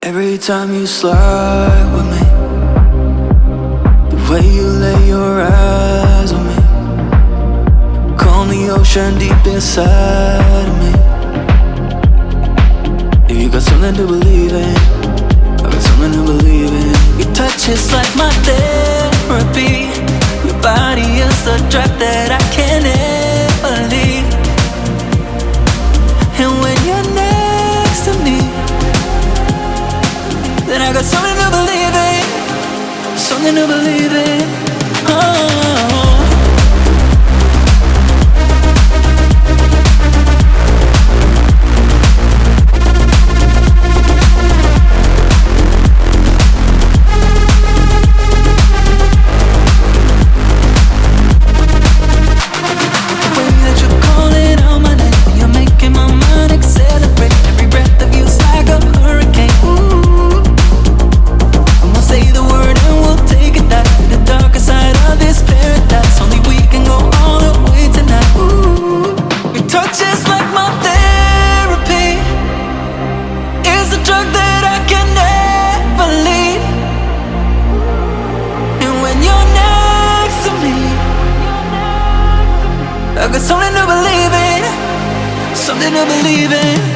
Every time you slide with me, the way you lay your eyes on me, calm the ocean deep inside of me. If you got something to believe in, I got something to believe in. Your touch is like my therapy. Your body is a drug that I can't ever leave. And when you're next to me, then I got something to believe in, something to believe in. Oh. I got something to believe in, something to believe in.